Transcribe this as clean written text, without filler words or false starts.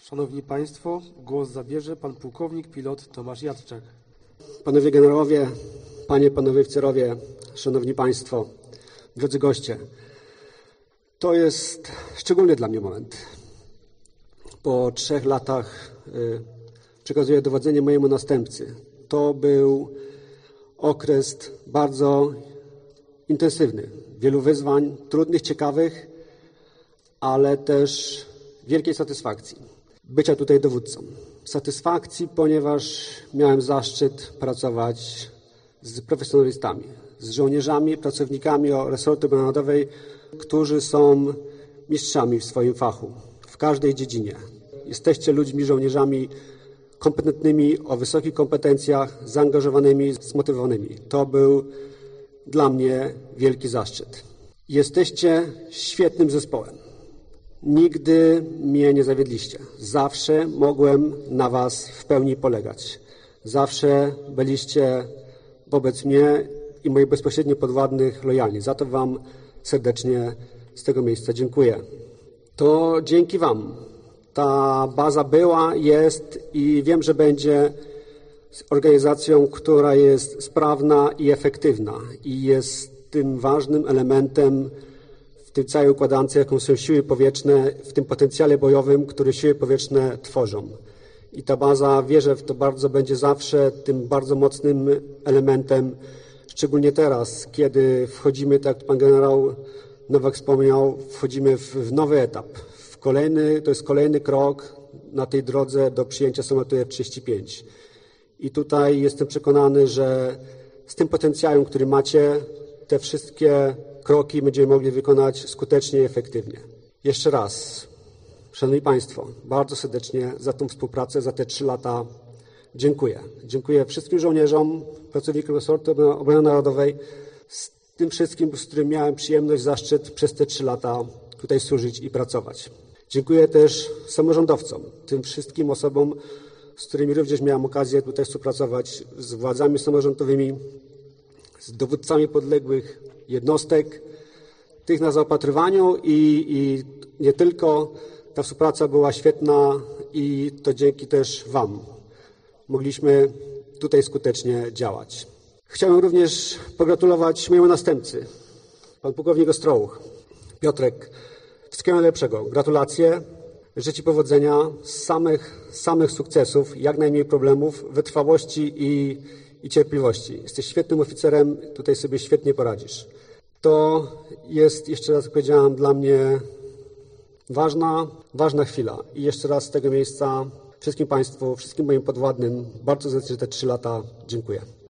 Szanowni Państwo, głos zabierze pan pułkownik pilot Tomasz Jadczak. Panowie generałowie, panowie oficerowie, szanowni państwo, drodzy goście. To jest szczególny dla mnie moment. Po 3 latach przekazuję dowodzenie mojemu następcy. To był okres bardzo intensywny. Wielu wyzwań, trudnych, ciekawych, ale też wielkiej satysfakcji. Bycia tutaj dowódcą. Satysfakcji, ponieważ miałem zaszczyt pracować z profesjonalistami, z żołnierzami, pracownikami resortu obrony narodowej, którzy są mistrzami w swoim fachu, w każdej dziedzinie. Jesteście ludźmi, żołnierzami kompetentnymi, o wysokich kompetencjach, zaangażowanymi, zmotywowanymi. To był dla mnie wielki zaszczyt. Jesteście świetnym zespołem. Nigdy mnie nie zawiedliście. Zawsze mogłem na was w pełni polegać. Zawsze byliście wobec mnie i moich bezpośrednio podwładnych lojalni. Za to wam serdecznie z tego miejsca dziękuję. To dzięki wam ta baza była, jest i wiem, że będzie organizacją, która jest sprawna i efektywna i jest tym ważnym elementem w tej całej układance, jaką są siły powietrzne, w tym potencjale bojowym, który siły powietrzne tworzą. I ta baza, wierzę w to bardzo, będzie zawsze tym bardzo mocnym elementem, szczególnie teraz, kiedy wchodzimy, tak jak pan generał Nowak wspomniał, wchodzimy w nowy etap. To jest kolejny krok na tej drodze do przyjęcia samolotu F-35. I tutaj jestem przekonany, że z tym potencjałem, który macie, te wszystkie kroki będziemy mogli wykonać skutecznie i efektywnie. Jeszcze raz, szanowni państwo, bardzo serdecznie za tą współpracę, za te 3 lata dziękuję. Dziękuję wszystkim żołnierzom, pracownikom resortu obrony narodowej, z tym wszystkim, z którym miałem przyjemność, zaszczyt przez te 3 lata tutaj służyć i pracować. Dziękuję też samorządowcom, tym wszystkim osobom, z którymi również miałem okazję tutaj współpracować, z władzami samorządowymi, z dowódcami podległych jednostek, tych na zaopatrywaniu i nie tylko. Ta współpraca była świetna i to dzięki też wam mogliśmy tutaj skutecznie działać. Chciałem również pogratulować mojemu następcy, pan pułkownik Ostrołuch. Piotrek, wszystkiego najlepszego. Gratulacje, życzę ci powodzenia, samych sukcesów, jak najmniej problemów, wytrwałości i cierpliwości. Jesteś świetnym oficerem, tutaj sobie świetnie poradzisz. To jest, jeszcze raz jak powiedziałem, dla mnie ważna chwila. I jeszcze raz z tego miejsca wszystkim państwu, wszystkim moim podwładnym bardzo za te 3 lata dziękuję.